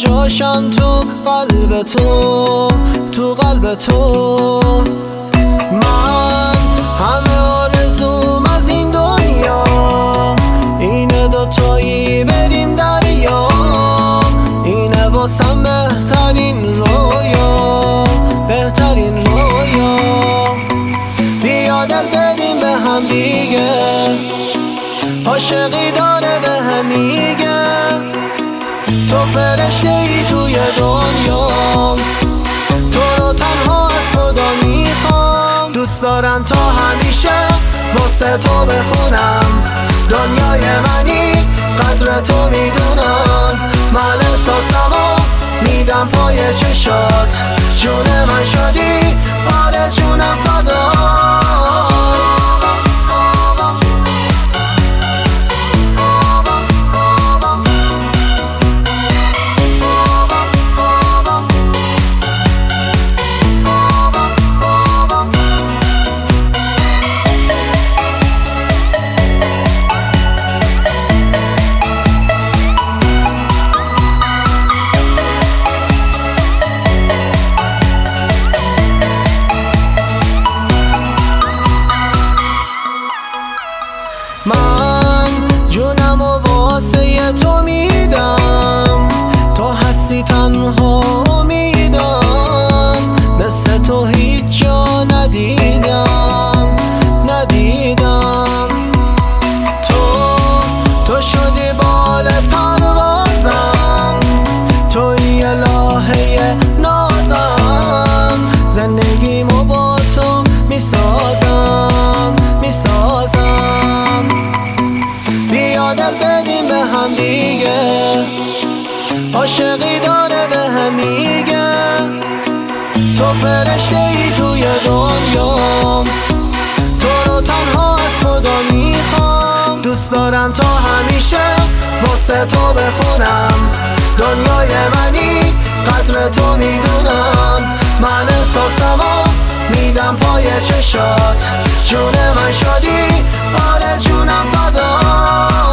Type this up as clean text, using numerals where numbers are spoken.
جاشم تو قلب تو، تو قلب تو. من همه آرزوم از این دنیا اینه دوتایی بریم دریا، اینه واسم بهترین رویا، بهترین رویا. بیا دل بدیم به هم دیگه، عاشقی داره به هم میگه تو فرشته ای توی دنیا، تو رو تنها از خدا میخوام. دوست دارم تا همیشه واسه تو بخونم، دنیای منی قدر تو میدونم. من احساسمو میدم پای چشات، جون من شدی آره جونم فدا. من جونم و واسه تو میدم، تو هستی تنها امیدم. مثل تو هیچ جا ندیدم، ندیدم. تو شدی بال پروازم، توی الهه نازم. زندگیمو با تو میسازم، میسازم. بیا دل بدیم به هم دیگه، عاشقی داره به هم میگه تو فرشته ای توی دنیا، تو رو تنها از خدا میخوام. دوست دارم تا همیشه واسه تو بخونم، دنیای منی قدر تو میدونم. من احساسمو میدم پای چشات، جون من شدی آره جونم فدا.